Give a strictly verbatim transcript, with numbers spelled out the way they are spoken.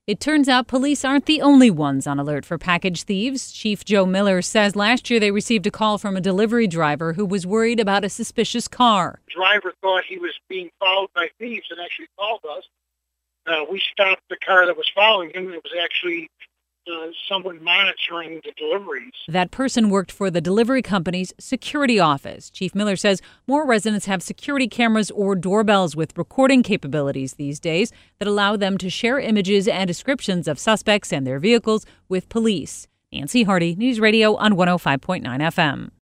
It turns out police aren't the only ones on alert for package thieves. Chief Joe Miller says last year they received a call from a delivery driver who was worried about a suspicious car. The driver thought he was being followed by thieves and actually called us. Uh, we stopped the car that was following him. It was actually uh, someone monitoring the deliveries. That person worked for the delivery company's security office. Chief Miller says more residents have security cameras or doorbells with recording capabilities these days that allow them to share images and descriptions of suspects and their vehicles with police. Nancy Hardy, News Radio on one oh five point nine F M.